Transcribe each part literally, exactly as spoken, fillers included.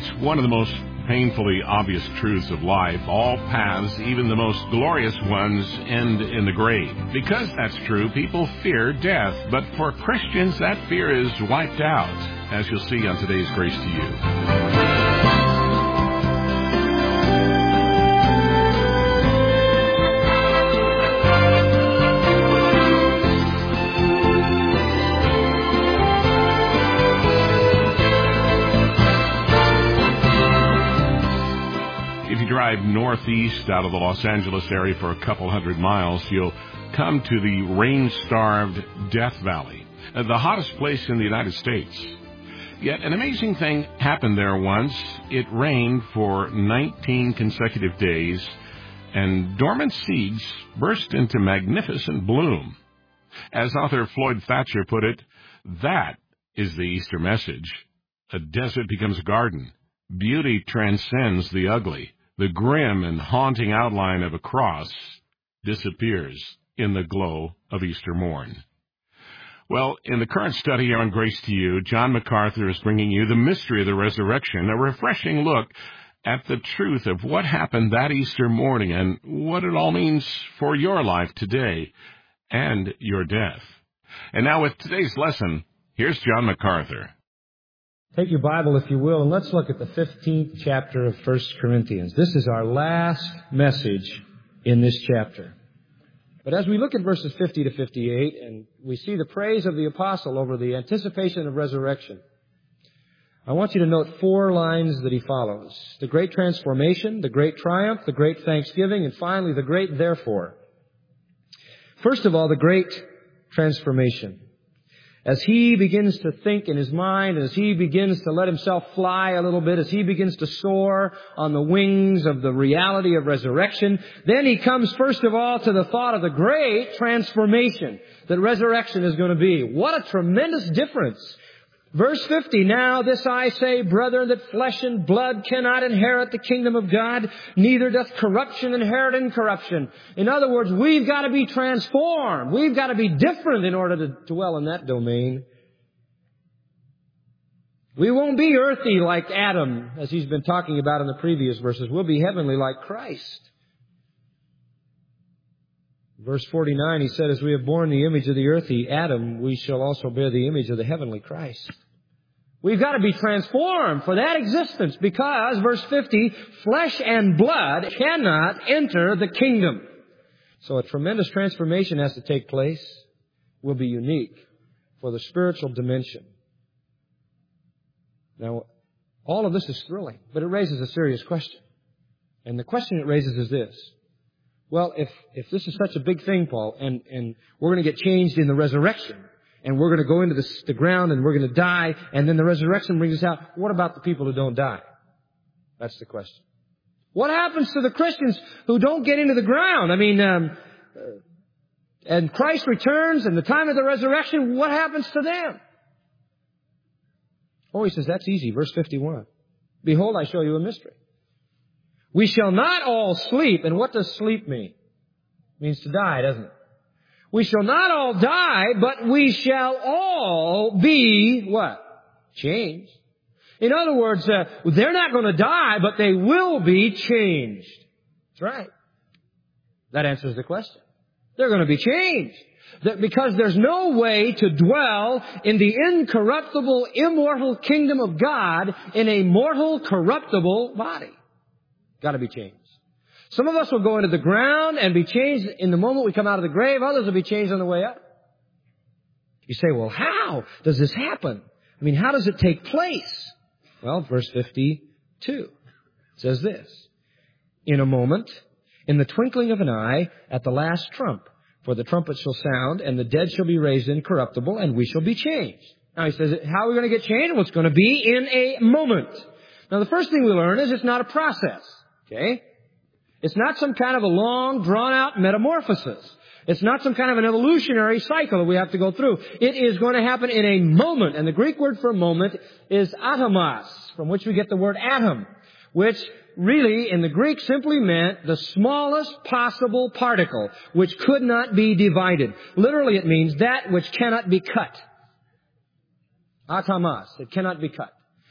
It's one of the most painfully obvious truths of life. All paths, even the most glorious ones, end in the grave. Because that's true, people fear death. But for Christians, that fear is wiped out, as you'll see on today's Grace to You. Drive northeast out of the Los Angeles area for a couple hundred miles, you'll come to the rain-starved Death Valley, the hottest place in the United States. Yet an amazing thing happened there once. It rained for nineteen consecutive days, and dormant seeds burst into magnificent bloom. As author Floyd Thatcher put it, that is the Easter message. A desert becomes a garden. Beauty transcends the ugly. The grim and haunting outline of a cross disappears in the glow of Easter morn. Well, in the current study here on Grace to You, John MacArthur is bringing you the mystery of the resurrection, a refreshing look at the truth of what happened that Easter morning and what it all means for your life today and your death. And now with today's lesson, here's John MacArthur. Take your Bible, if you will, and let's look at the fifteenth chapter of First Corinthians. This is our last message in this chapter. But as we look at verses fifty to fifty-eight, and we see the praise of the apostle over the anticipation of resurrection, I want you to note four lines that he follows. The great transformation, the great triumph, the great thanksgiving, and finally the great therefore. First of all, the great transformation. As he begins to think in his mind, as he begins to let himself fly a little bit, as he begins to soar on the wings of the reality of resurrection, then he comes first of all to the thought of the great transformation that resurrection is going to be. What a tremendous difference. Verse fifty, now this I say, brethren, that flesh and blood cannot inherit the kingdom of God, neither doth corruption inherit incorruption. In other words, we've got to be transformed. We've got to be different in order to dwell in that domain. We won't be earthy like Adam, as he's been talking about in the previous verses. We'll be heavenly like Christ. Verse forty-nine, he said, as we have borne the image of the earthy Adam, we shall also bear the image of the heavenly Christ. We've got to be transformed for that existence because, verse fifty, flesh and blood cannot enter the kingdom. So a tremendous transformation has to take place. Will be unique for the spiritual dimension. Now, all of this is thrilling, but it raises a serious question. And the question it raises is this. Well, if, if this is such a big thing, Paul, and, and we're going to get changed in the resurrection, and we're going to go into the, the ground and we're going to die, and then the resurrection brings us out, what about the people who don't die? That's the question. What happens to the Christians who don't get into the ground? I mean, um, uh, and Christ returns and the time of the resurrection, what happens to them? Oh, he says, that's easy. Verse fifty-one. Behold, I show you a mystery. We shall not all sleep. And what does sleep mean? It means to die, doesn't it? We shall not all die, but we shall all be, what? Changed. In other words, uh, they're not going to die, but they will be changed. That's right. That answers the question. They're going to be changed. That because there's no way to dwell in the incorruptible, immortal kingdom of God in a mortal, corruptible body. Got to be changed. Some of us will go into the ground and be changed in the moment we come out of the grave. Others will be changed on the way up. You say, well, how does this happen? I mean, how does it take place? Well, verse fifty-two says this. In a moment, in the twinkling of an eye, at the last trump, for the trumpet shall sound, and the dead shall be raised incorruptible, and we shall be changed. Now he says, how are we going to get changed? Well, it's going to be in a moment. Now the first thing we learn is it's not a process. Okay? It's not some kind of a long, drawn-out metamorphosis. It's not some kind of an evolutionary cycle that we have to go through. It is going to happen in a moment. And the Greek word for a moment is atomos, from which we get the word atom, which really, in the Greek, simply meant the smallest possible particle, which could not be divided. Literally, it means that which cannot be cut. Atomos, it cannot be cut.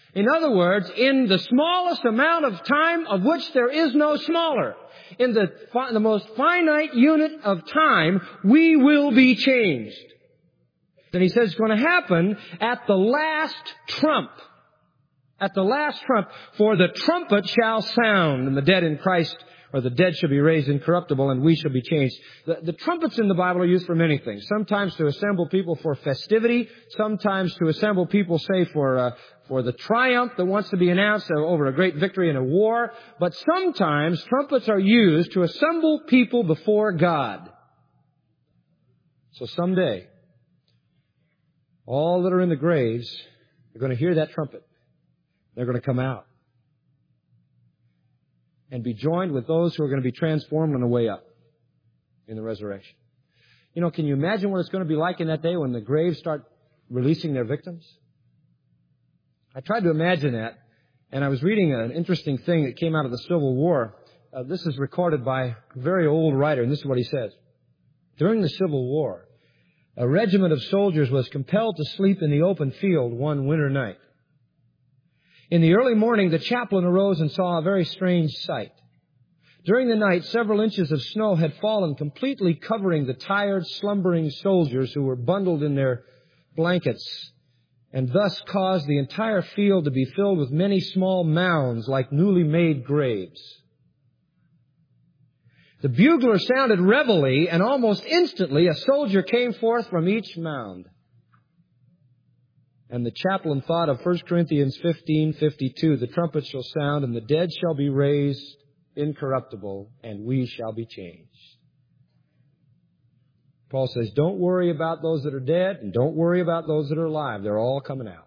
In other words, in the smallest amount of time of which there is no smaller, in the, fi- the most finite unit of time, we will be changed. Then he says it's going to happen at the last trump. At the last trump. For the trumpet shall sound, and the dead in Christ, or the dead shall be raised incorruptible, and we shall be changed. The, the trumpets in the Bible are used for many things. Sometimes to assemble people for festivity. Sometimes to assemble people, say, for uh, for the triumph that wants to be announced over a great victory in a war. But sometimes trumpets are used to assemble people before God. So someday, all that are in the graves are going to hear that trumpet. They're going to come out and be joined with those who are going to be transformed on the way up in the resurrection. You know, can you imagine what it's going to be like in that day when the graves start releasing their victims? I tried to imagine that, and I was reading an interesting thing that came out of the Civil War. Uh, this is recorded by a very old writer, and this is what he says. During the Civil War, a regiment of soldiers was compelled to sleep in the open field one winter night. In the early morning, the chaplain arose and saw a very strange sight. During the night, several inches of snow had fallen, completely covering the tired, slumbering soldiers who were bundled in their blankets, and thus caused the entire field to be filled with many small mounds like newly made graves. The bugler sounded reveille, and almost instantly a soldier came forth from each mound. And the chaplain thought of First Corinthians fifteen fifty-two, the trumpet shall sound, and the dead shall be raised incorruptible, and we shall be changed. Paul says, don't worry about those that are dead, and don't worry about those that are alive. They're all coming out.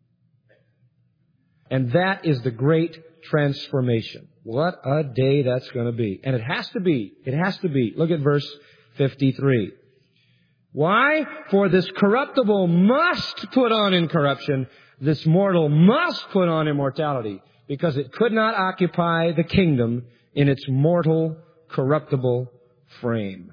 And that is the great transformation. What a day that's going to be. And it has to be. It has to be. Look at verse fifty-three. Why? For this corruptible must put on incorruption. This mortal must put on immortality, because it could not occupy the kingdom in its mortal, corruptible frame.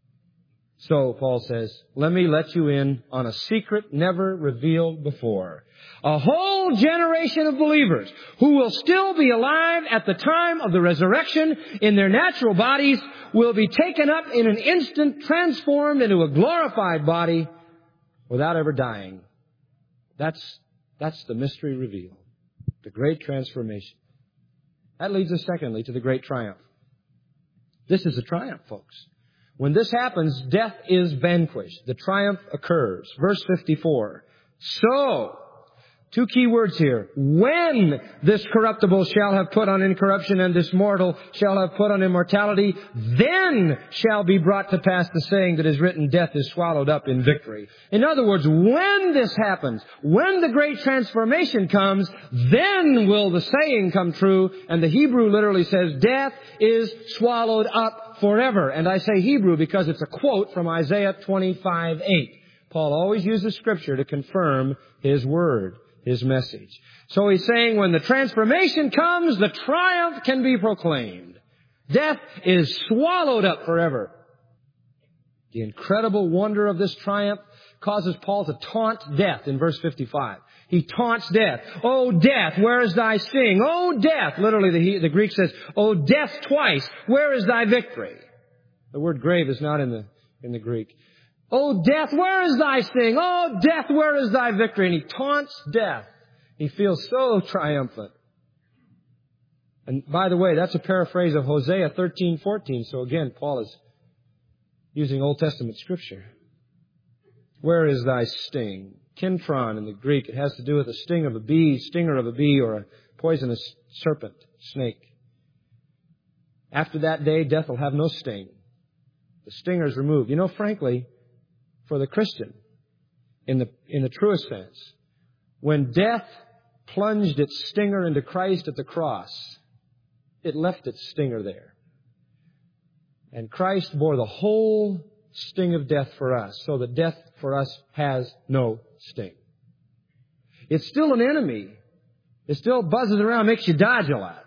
So, Paul says, let me let you in on a secret never revealed before. A whole generation of believers who will still be alive at the time of the resurrection in their natural bodies will be taken up in an instant, transformed into a glorified body without ever dying. That's, that's the mystery revealed. The great transformation. That leads us, secondly, to the great triumph. This is a triumph, folks. When this happens, death is vanquished. The triumph occurs. Verse fifty-four. So, two key words here. When this corruptible shall have put on incorruption, and this mortal shall have put on immortality, then shall be brought to pass the saying that is written, death is swallowed up in victory. In other words, when this happens, when the great transformation comes, then will the saying come true. And the Hebrew literally says, death is swallowed up forever. And I say Hebrew because it's a quote from Isaiah twenty-five eight. Paul always uses Scripture to confirm his word, his message. So he's saying when the transformation comes, the triumph can be proclaimed. Death is swallowed up forever. The incredible wonder of this triumph causes Paul to taunt death in verse fifty-five. He taunts death. Oh, death, where is thy sting? Oh, death. Literally, the, the Greek says, oh, death twice, where is thy victory? The word grave is not in the, in the Greek. Oh, death, where is thy sting? Oh, death, where is thy victory? And he taunts death. He feels so triumphant. And by the way, that's a paraphrase of Hosea thirteen fourteen. So again, Paul is using Old Testament Scripture. Where is thy sting? Kintron in the Greek. It has to do with the sting of a bee, stinger of a bee, or a poisonous serpent, snake. After that day, death will have no sting. The stinger is removed. You know, frankly, for the Christian, in the, in the truest sense, when death plunged its stinger into Christ at the cross, it left its stinger there. And Christ bore the whole sting of death for us, so that death for us has no sting. It's still an enemy. It still buzzes around, makes you dodge a lot.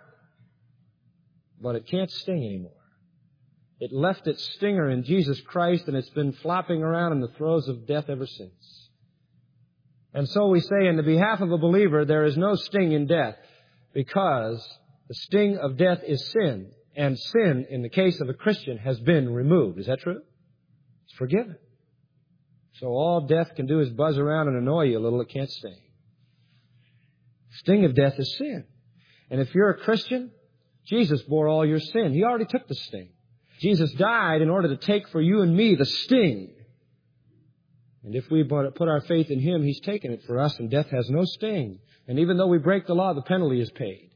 But it can't sting anymore. It left its stinger in Jesus Christ, and it's been flopping around in the throes of death ever since. And so we say in the behalf of a believer, there is no sting in death, because the sting of death is sin. And sin, in the case of a Christian, has been removed. Is that true? It's forgiven. So all death can do is buzz around and annoy you a little. It can't sting. The sting of death is sin. And if you're a Christian, Jesus bore all your sin. He already took the sting. Jesus died in order to take for you and me the sting. And if we put our faith in Him, He's taken it for us, and death has no sting. And even though we break the law, the penalty is paid.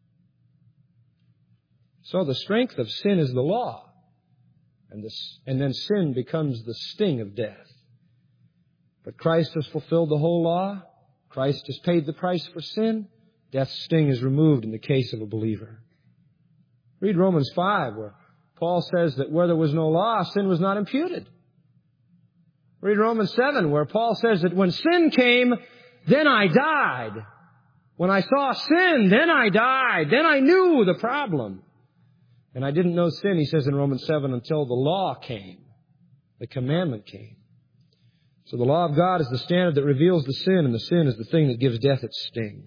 So the strength of sin is the law. And, this, and then sin becomes the sting of death. But Christ has fulfilled the whole law. Christ has paid the price for sin. Death's sting is removed in the case of a believer. Read Romans five, where Paul says that where there was no law, sin was not imputed. Read Romans seven, where Paul says that when sin came, then I died. When I saw sin, then I died. Then I knew the problem. And I didn't know sin, he says in Romans seven, until the law came. The commandment came. So the law of God is the standard that reveals the sin, and the sin is the thing that gives death its sting.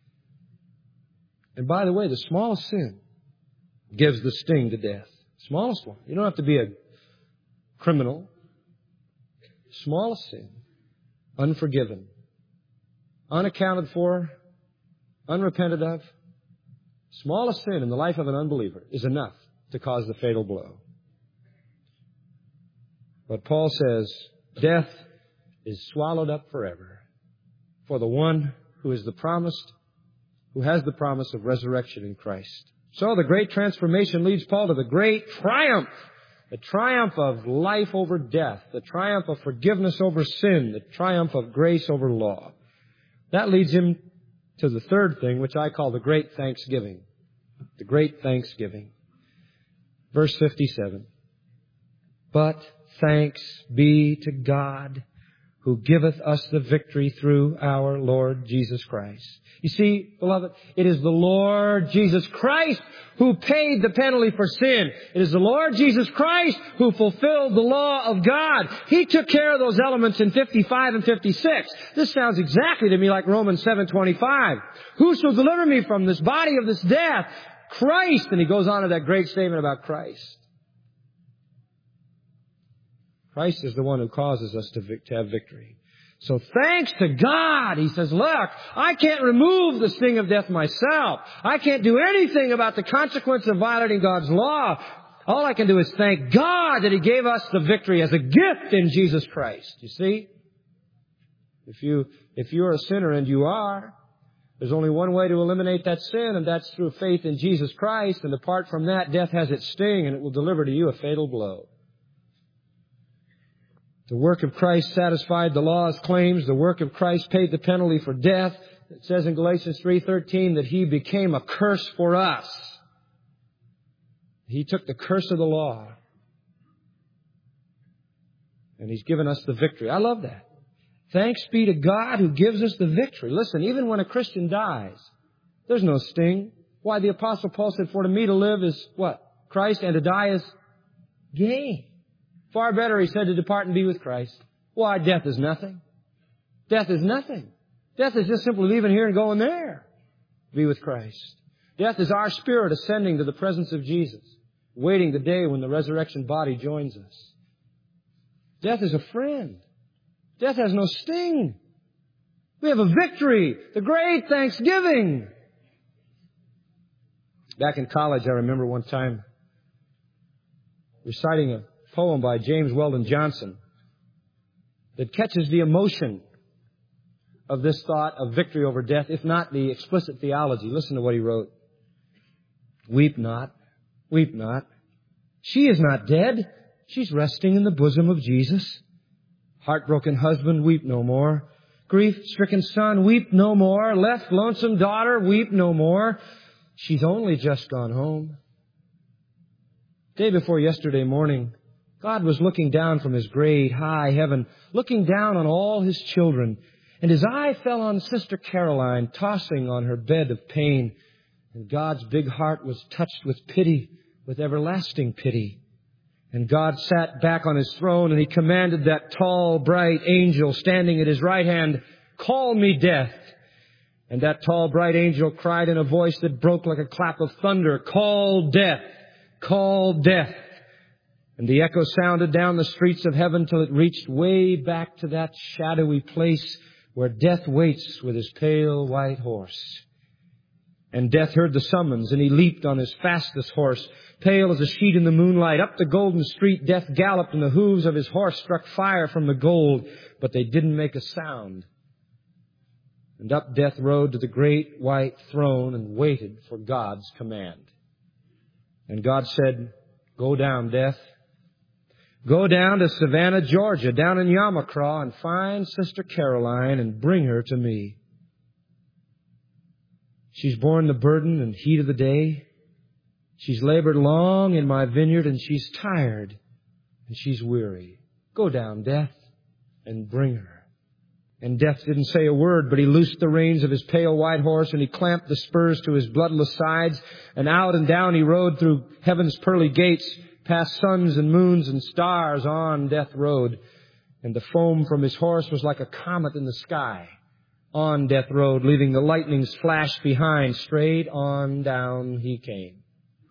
And by the way, the smallest sin gives the sting to death. Smallest one. You don't have to be a criminal. Smallest sin. Unforgiven. Unaccounted for. Unrepented of. Smallest sin in the life of an unbeliever is enough to cause the fatal blow. But Paul says, death is swallowed up forever for the one who is the promised, who has the promise of resurrection in Christ. So the great transformation leads Paul to the great triumph, the triumph of life over death, the triumph of forgiveness over sin, the triumph of grace over law. That leads him to the third thing, which I call the great thanksgiving. The great thanksgiving. Verse fifty-seven. But thanks be to God, who giveth us the victory through our Lord Jesus Christ. You see, beloved, it is the Lord Jesus Christ who paid the penalty for sin. It is the Lord Jesus Christ who fulfilled the law of God. He took care of those elements in fifty-five and fifty-six. This sounds exactly to me like Romans seven twenty-five. Who shall deliver me from this body of this death? Christ. And he goes on to that great statement about Christ. Christ is the one who causes us to, vic- to have victory. So thanks to God, he says, look, I can't remove the sting of death myself. I can't do anything about the consequence of violating God's law. All I can do is thank God that He gave us the victory as a gift in Jesus Christ. You see? If you, if you're a sinner, and you are, there's only one way to eliminate that sin, and that's through faith in Jesus Christ. And apart from that, death has its sting, and it will deliver to you a fatal blow. The work of Christ satisfied the law's claims. The work of Christ paid the penalty for death. It says in Galatians three thirteen that He became a curse for us. He took the curse of the law. And He's given us the victory. I love that. Thanks be to God who gives us the victory. Listen, even when a Christian dies, there's no sting. Why, the Apostle Paul said, for to me to live is what? Christ, and to die is gain. Far better, he said, to depart and be with Christ. Why, death is nothing. Death is nothing. Death is just simply leaving here and going there. Be with Christ. Death is our spirit ascending to the presence of Jesus, waiting the day when the resurrection body joins us. Death is a friend. Death has no sting. We have a victory, the great thanksgiving. Back in college, I remember one time reciting a poem by James Weldon Johnson that catches the emotion of this thought of victory over death, if not the explicit theology. Listen to what he wrote. Weep not, weep not. She is not dead. She's resting in the bosom of Jesus. Heartbroken husband, weep no more. Grief-stricken son, weep no more. Left lonesome daughter, weep no more. She's only just gone home. Day before yesterday morning, God was looking down from His great high heaven, looking down on all His children. And His eye fell on Sister Caroline, tossing on her bed of pain. And God's big heart was touched with pity, with everlasting pity. And God sat back on His throne, and He commanded that tall, bright angel standing at His right hand, Call me death. And that tall, bright angel cried in a voice that broke like a clap of thunder, Call death! Call death! And the echo sounded down the streets of heaven till it reached way back to that shadowy place where death waits with his pale white horse. And death heard the summons, and he leaped on his fastest horse, pale as a sheet in the moonlight. Up the golden street death galloped, and the hooves of his horse struck fire from the gold, but they didn't make a sound. And up death rode to the great white throne and waited for God's command. And God said, Go down, death. Go down to Savannah, Georgia, down in Yamacraw, and find Sister Caroline and bring her to me. She's borne the burden and heat of the day. She's labored long in my vineyard, and she's tired, and she's weary. Go down, death, and bring her. And death didn't say a word, but he loosed the reins of his pale white horse, and he clamped the spurs to his bloodless sides, and out and down he rode through heaven's pearly gates, past suns and moons and stars. On death rode, and the foam from his horse was like a comet in the sky. On death rode, leaving the lightning's flash behind. Straight on down he came.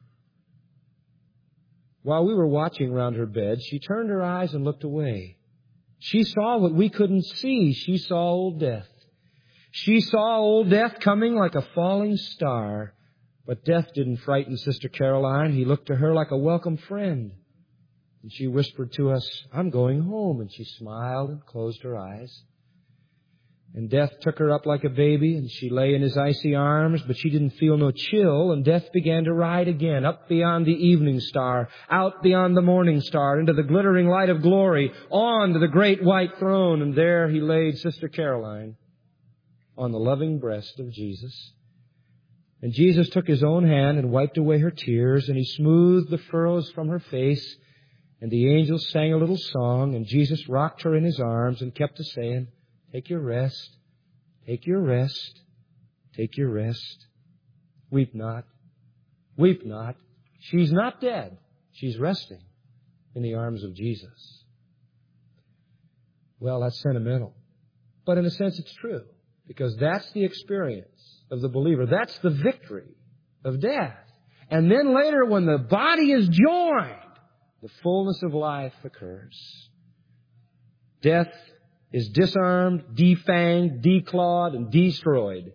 While we were watching round her bed, she turned her eyes and looked away. She saw what we couldn't see. She saw old death. She saw old death coming like a falling star. But death didn't frighten Sister Caroline. He looked to her like a welcome friend. And she whispered to us, I'm going home. And she smiled and closed her eyes. And death took her up like a baby, and she lay in his icy arms, but she didn't feel no chill, and death began to ride again, up beyond the evening star, out beyond the morning star, into the glittering light of glory, on to the great white throne, and there he laid Sister Caroline on the loving breast of Jesus. And Jesus took his own hand and wiped away her tears, and he smoothed the furrows from her face, and the angels sang a little song, and Jesus rocked her in his arms and kept a saying, Take your rest, take your rest, take your rest. Weep not, weep not. She's not dead. She's resting in the arms of Jesus. Well, that's sentimental. But in a sense, it's true. Because that's the experience of the believer. That's the victory of death. And then later, when the body is joined, the fullness of life occurs. Death is disarmed, defanged, declawed, and destroyed.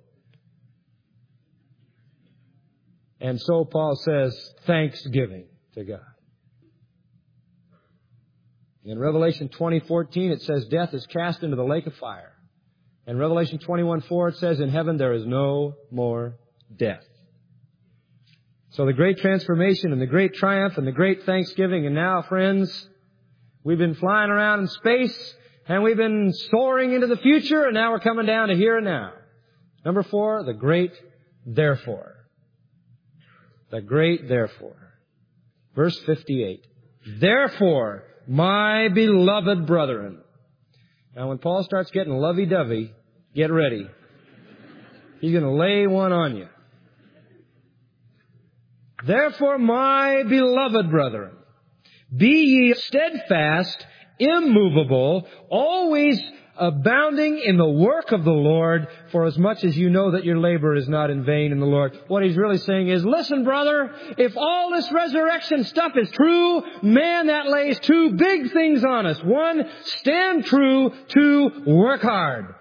And so Paul says, thanksgiving to God. In Revelation twenty fourteen, it says, death is cast into the lake of fire. In Revelation twenty-one four, it says, in heaven there is no more death. So the great transformation and the great triumph and the great thanksgiving. And now, friends, we've been flying around in space, and we've been soaring into the future, and now we're coming down to here and now. Number four, the great therefore. The great therefore. Verse fifty-eight. Therefore, my beloved brethren. Now, when Paul starts getting lovey-dovey, get ready. He's going to lay one on you. Therefore, my beloved brethren, be ye steadfast, immovable, always abounding in the work of the Lord, for as much as you know that your labor is not in vain in the Lord. What he's really saying is, listen, brother, if all this resurrection stuff is true, man, that lays two big things on us. One, stand true. Two, work hard.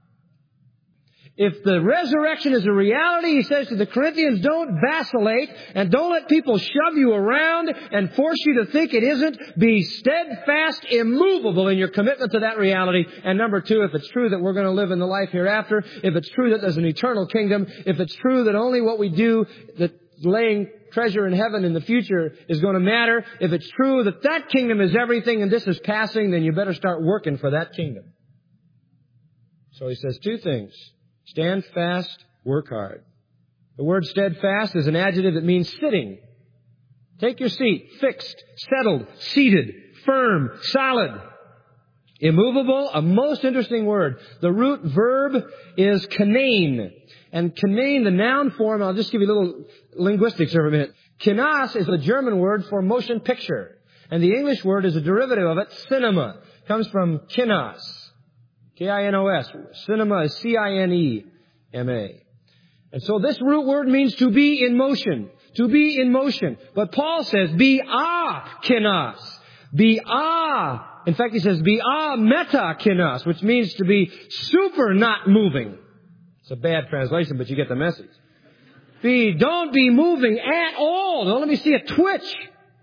If the resurrection is a reality, he says to the Corinthians, don't vacillate and don't let people shove you around and force you to think it isn't. Be steadfast, immovable in your commitment to that reality. And number two, if it's true that we're going to live in the life hereafter, if it's true that there's an eternal kingdom, if it's true that only what we do, that laying treasure in heaven in the future is going to matter, if it's true that that kingdom is everything and this is passing, then you better start working for that kingdom. So he says two things. Stand fast, work hard. The word steadfast is an adjective that means sitting. Take your seat, fixed, settled, seated, firm, solid. Immovable, a most interesting word. The root verb is kanain. And kanain, the noun form, I'll just give you a little linguistics for a minute. Kinos is the German word for motion picture. And the English word is a derivative of it, cinema. It comes from kinos. K I N O S. Cinema is C I N E M A. And so this root word means to be in motion. To be in motion. But Paul says, be a kinos. Be a. In fact, he says, be a meta kinos, which means to be super not moving. It's a bad translation, but you get the message. Be, don't be moving at all. Don't let me see a twitch.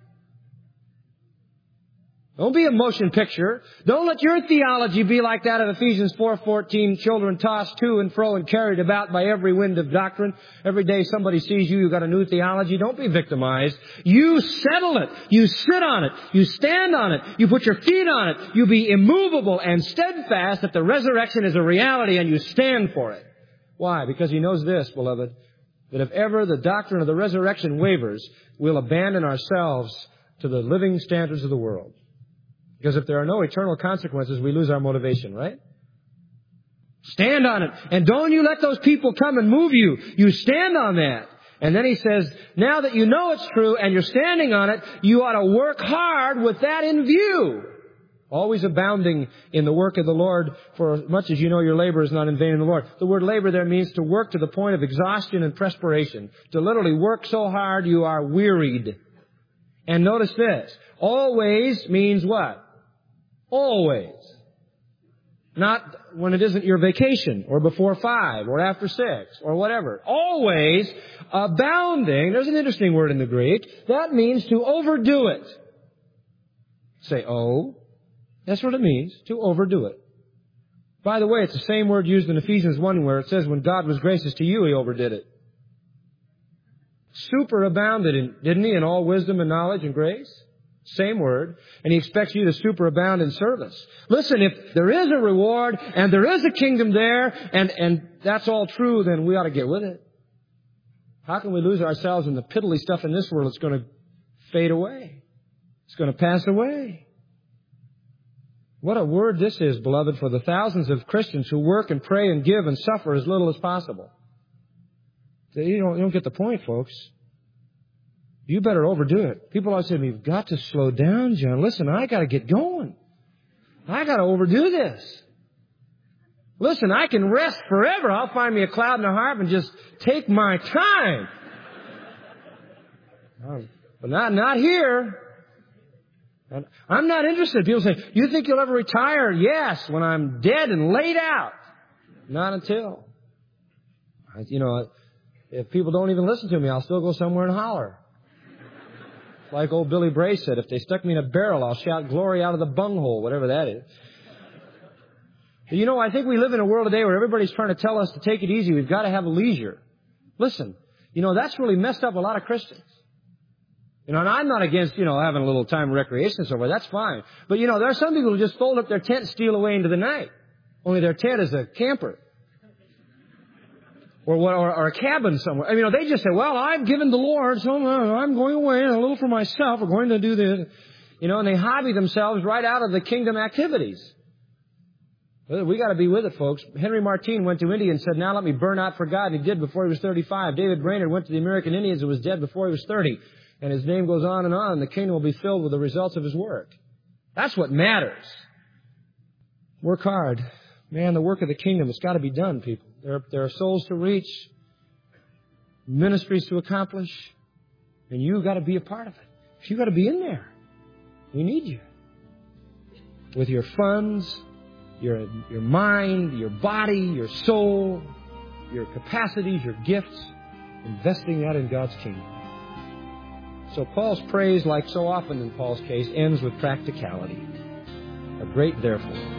Don't be a motion picture. Don't let your theology be like that of Ephesians four fourteen, children tossed to and fro and carried about by every wind of doctrine. Every day somebody sees you, you've got a new theology. Don't be victimized. You settle it. You sit on it. You stand on it. You put your feet on it. You be immovable and steadfast that the resurrection is a reality and you stand for it. Why? Because he knows this, beloved, that if ever the doctrine of the resurrection wavers, we'll abandon ourselves to the living standards of the world. Because if there are no eternal consequences, we lose our motivation, right? Stand on it. And don't you let those people come and move you. You stand on that. And then he says, now that you know it's true and you're standing on it, you ought to work hard with that in view. Always abounding in the work of the Lord, for as much as you know your labor is not in vain in the Lord. The word labor there means to work to the point of exhaustion and perspiration. To literally work so hard you are wearied. And notice this. Always means what? Always. Not when it isn't your vacation, or before five, or after six, or whatever. Always abounding. There's an interesting word in the Greek. That means to overdo it. Say, oh. That's what it means, to overdo it. By the way, it's the same word used in Ephesians one where it says when God was gracious to you, He overdid it. Superabounded, in, didn't He, in all wisdom and knowledge and grace? Same word. And He expects you to superabound in service. Listen, if there is a reward and there is a kingdom there and, and that's all true, then we ought to get with it. How can we lose ourselves in the piddly stuff in this world that's going to fade away? It's going to pass away. What a word this is, beloved, for the thousands of Christians who work and pray and give and suffer as little as possible. You don't, you don't get the point, folks. You better overdo it. People always say to me, you've got to slow down, John. Listen, I got to get going. I got to overdo this. Listen, I can rest forever. I'll find me a cloud and a harp and just take my time. But not, not here. I'm not interested. People say, you think you'll ever retire? Yes, when I'm dead and laid out. Not until. You know, if people don't even listen to me, I'll still go somewhere and holler. Like old Billy Bray said, if they stuck me in a barrel, I'll shout glory out of the bunghole, whatever that is. But you know, I think we live in a world today where everybody's trying to tell us to take it easy. We've got to have leisure. Listen, you know, that's really messed up a lot of Christians. You know, and I'm not against, you know, having a little time of recreation and so forth. That's fine. But, you know, there are some people who just fold up their tent and steal away into the night. Only their tent is a camper. Or, what, or, or a cabin somewhere. I mean, you know, they just say, well, I've given the Lord, so I'm going away, a little for myself. We're going to do this. You know, and they hobby themselves right out of the kingdom activities. We got to be with it, folks. Henry Martyn went to India and said, now let me burn out for God. And he did before he was thirty-five. David Brainerd went to the American Indians and was dead before he was thirty. And his name goes on and on, and the kingdom will be filled with the results of his work. That's what matters. Work hard. Man, the work of the kingdom has got to be done, people. There, there are souls to reach, ministries to accomplish, and you've got to be a part of it. You've got to be in there. We need you. With your funds, your, your mind, your body, your soul, your capacities, your gifts, investing that in God's kingdom. So Paul's praise, like so often in Paul's case, ends with practicality. A great therefore.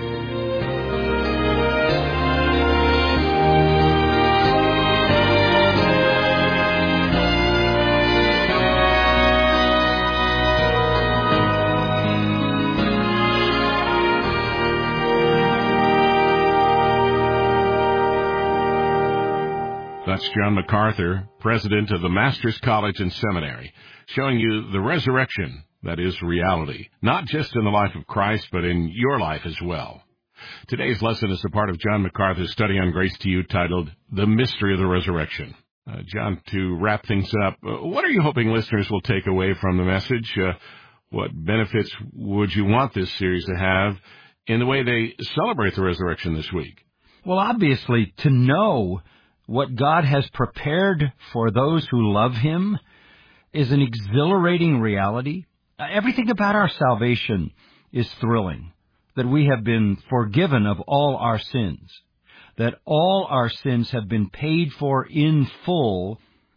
That's John MacArthur, president of the Masters College and Seminary, showing you the resurrection that is reality, not just in the life of Christ, but in your life as well. Today's lesson is a part of John MacArthur's study on Grace to You titled, The Mystery of the Resurrection. Uh, John, to wrap things up, uh, what are you hoping listeners will take away from the message? Uh, what benefits would you want this series to have? in the way they celebrate the resurrection this week? Well, obviously, to know what God has prepared for those who love Him is an exhilarating reality. Everything about our salvation is thrilling, that we have been forgiven of all our sins, that all our sins have been paid for in full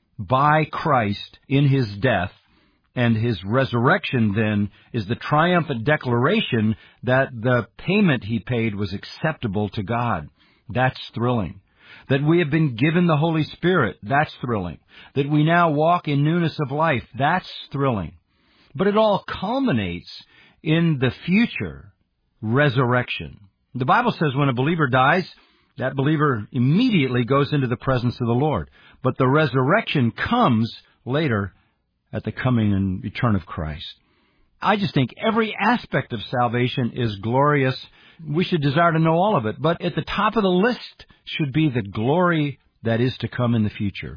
by Christ in His death, and His resurrection then is the triumphant declaration that the payment He paid was acceptable to God. That's thrilling. That we have been given the Holy Spirit, that's thrilling. That we now walk in newness of life, that's thrilling. But it all culminates in the future resurrection. The Bible says when a believer dies, that believer immediately goes into the presence of the Lord. But the resurrection comes later at the coming and return of Christ. I just think every aspect of salvation is glorious. We should desire to know all of it. But at the top of the list should be the glory that is to come in the future.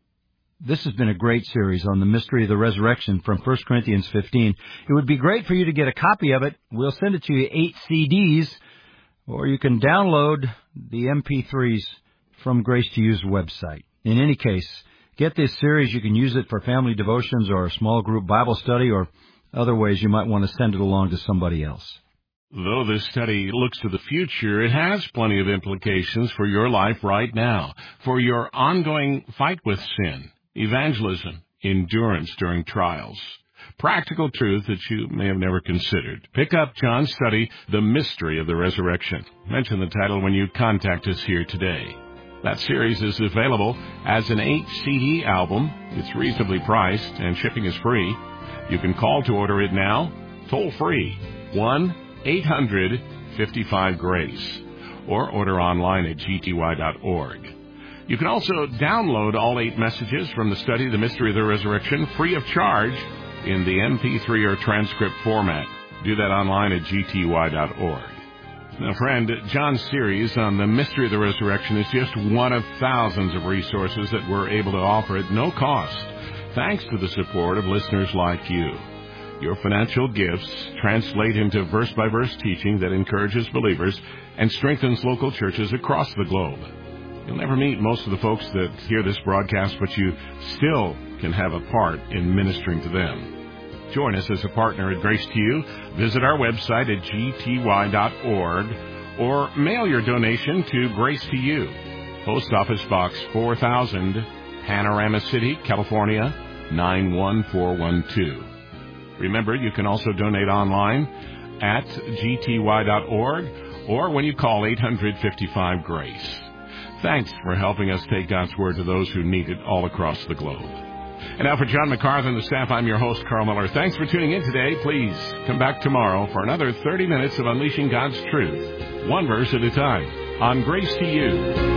This has been a great series on the mystery of the resurrection from First Corinthians fifteen. It would be great for you to get a copy of it. We'll send it to you eight C Ds, or you can download the M P threes from Grace to You's website. In any case, get this series. You can use it for family devotions or a small group Bible study or other ways you might want to send it along to somebody else. Though this study looks to the future, it has plenty of implications for your life right now, for your ongoing fight with sin, evangelism, endurance during trials, practical truth that you may have never considered. Pick up John's study, The Mystery of the Resurrection. Mention the title when you contact us here today. That series is available as an eight C D album. It's reasonably priced and shipping is free. You can call to order it now, toll free, one eight hundred fifty-five GRACE, or order online at g t y dot org. You can also download all eight messages from the study, The Mystery of the Resurrection, free of charge in the M P three or transcript format. Do that online at g t y dot org. Now, friend, John's series on the mystery of the resurrection is just one of thousands of resources that we're able to offer at no cost, thanks to the support of listeners like you. Your financial gifts translate into verse-by-verse teaching that encourages believers and strengthens local churches across the globe. You'll never meet most of the folks that hear this broadcast, but you still can have a part in ministering to them. Join us as a partner at Grace to You. Visit our website at g t y dot org or mail your donation to Grace to You, Post Office Box four thousand, Panorama City, California, nine one four one two. Remember, you can also donate online at g t y dot org or when you call eight hundred fifty-five GRACE. Thanks for helping us take God's Word to those who need it all across the globe. And now for John MacArthur and the staff, I'm your host, Carl Miller. Thanks for tuning in today. Please come back tomorrow for another thirty minutes of unleashing God's truth, one verse at a time, on Grace to You.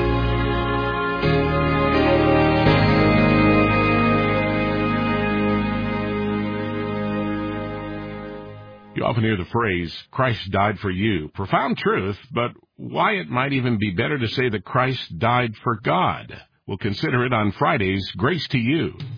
You often hear the phrase, Christ died for you. Profound truth, but why it might even be better to say that Christ died for God. We'll consider it on Friday's Grace to You.